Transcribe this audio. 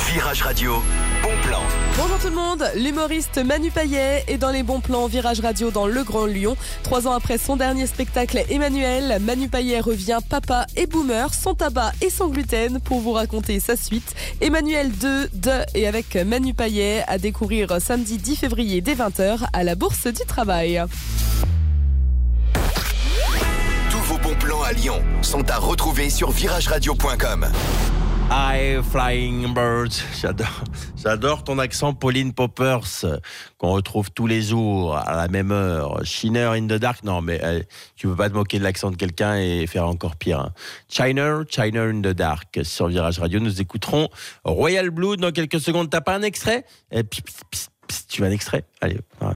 Virage Radio, bon plan. Bonjour tout le monde, l'humoriste Manu Payet est dans les bons plans Virage Radio dans le Grand Lyon. 3 ans après son dernier spectacle Emmanuel, Manu Payet revient papa et boomer, sans tabac et sans gluten pour vous raconter sa suite. Emmanuel 2 de et avec Manu Payet à découvrir samedi 10 février dès 20h à la Bourse du Travail. Tous vos bons plans à Lyon sont à retrouver sur virageradio.com. High Flying Birds, j'adore ton accent Pauline Poppers, qu'on retrouve tous les jours à la même heure. Shiner in the Dark, non mais tu peux pas te moquer de l'accent de quelqu'un et faire encore pire. Hein. Shiner in the Dark, sur Virage Radio, nous écouterons Royal Blue dans quelques secondes. T'as pas un extrait ? Tu veux un extrait ? Allez.